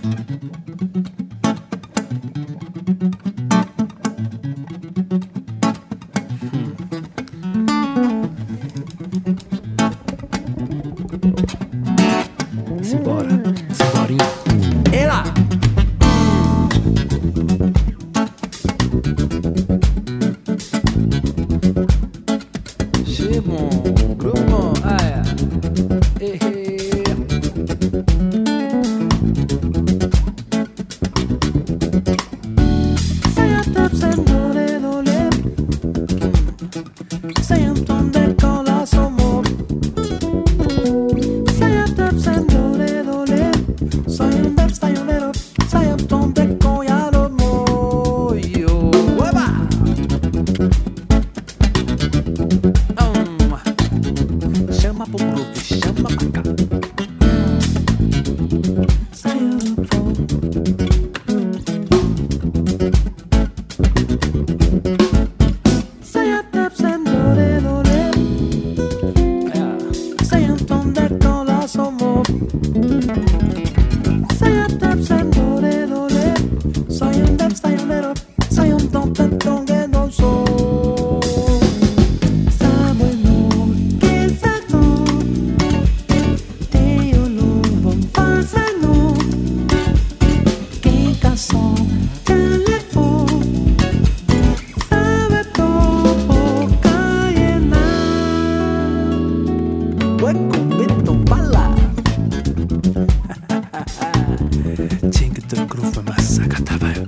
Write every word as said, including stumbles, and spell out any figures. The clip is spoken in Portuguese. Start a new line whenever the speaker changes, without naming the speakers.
Simbora, simborinha. Ela! Chegou, grupo, ah é. Eh, eh. Saya tak sendole dole, saya tonde cola somo. Saya tak sendole dole, saya undep saya lero, saya tonde coya lo mo. Yo, waba. Um, chama pro groove, chama pra cá. Saya lupo. Saya tap sendole dole, saya tonde cola somo. Saya tap sendole dole, saya undep saya lero, saya tonde tonge no so. Tinha que ter groove, mas saca, tá, vai.